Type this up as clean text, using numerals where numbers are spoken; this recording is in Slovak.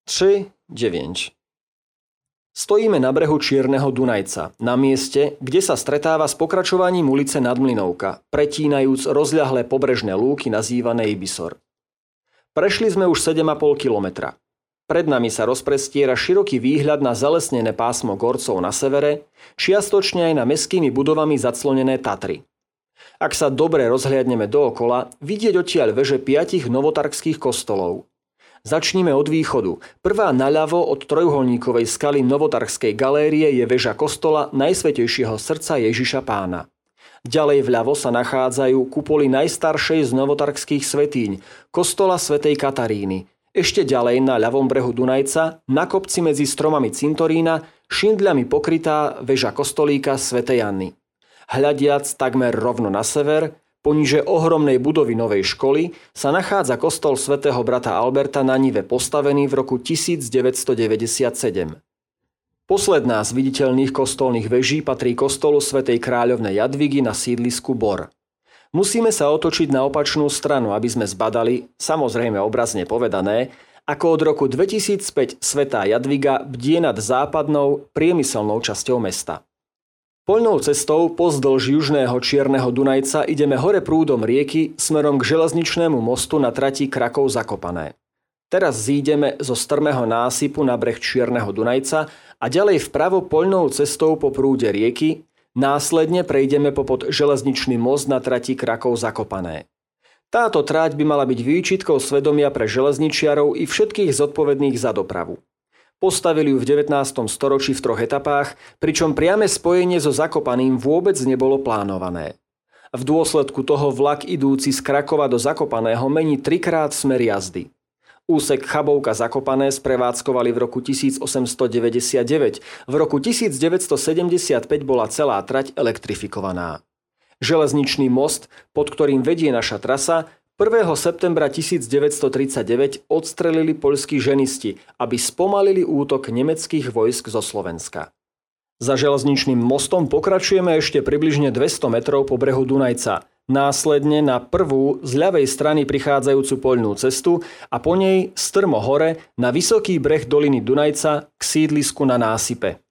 3:9. Stojíme na brehu Čierneho Dunajca, na mieste, kde sa stretáva s pokračovaním ulice Nadmlynovka, pretínajúc rozľahlé pobrežné lúky nazývané Ibisor. Prešli sme už 7,5 kilometra. Pred nami sa rozprestiera široký výhľad na zalesnené pásmo Gorcov na severe, čiastočne aj na mestskými budovami zaclonené Tatry. Ak sa dobre rozhliadneme dookola, vidieť odtiaľ veže 5 novotarských kostolov. Začnime od východu. Prvá naľavo od trojuholníkovej skaly Novotarskej galérie je veža kostola Najsvätejšieho srdca Ježiša Pána. Ďalej vľavo sa nachádzajú kupoly najstaršej z novotarských svätýň, kostola svätej Kataríny. Ešte ďalej na ľavom brehu Dunajca, na kopci medzi stromami cintorína, šindľami pokrytá veža kostolíka svätej Anny. Hľadiac takmer rovno na sever, poniže ohromnej budovy novej školy, sa nachádza kostol svätého brata Alberta na nive postavený v roku 1997. Posledná z viditeľných kostolných veží patrí kostolu svätej kráľovnej Jadvigy na sídlisku Bor. Musíme sa otočiť na opačnú stranu, aby sme zbadali, samozrejme obrazne povedané, ako od roku 2005 svätá Jadviga bdie nad západnou priemyselnou časťou mesta. Poľnou cestou pozdĺž južného Čierneho Dunajca ideme hore prúdom rieky smerom k železničnému mostu na trati Krakov-Zakopané. Teraz zídeme zo strmého násypu na breh Čierneho Dunajca a ďalej vpravo poľnou cestou po prúde rieky, následne prejdeme popod železničný most na trati Krakov-Zakopané. Táto tráť by mala byť výčitkou svedomia pre železničiarov i všetkých zodpovedných za dopravu. Postavili ju v 19. storočí v 3 etapách, pričom priame spojenie so Zakopaným vôbec nebolo plánované. V dôsledku toho vlak idúci z Krakova do Zakopaného mení 3-krát smer jazdy. Úsek Chabovka-Zakopané sprevádzkovali v roku 1899, v roku 1975 bola celá trať elektrifikovaná. Železničný most, pod ktorým vedie naša trasa, 1. septembra 1939 odstrelili poľskí ženisti, aby spomalili útok nemeckých vojsk zo Slovenska. Za železničným mostom pokračujeme ešte približne 200 metrov po brehu Dunajca, následne na prvú z ľavej strany prichádzajúcu poľnú cestu a po nej strmo hore na vysoký breh doliny Dunajca k sídlisku na násype.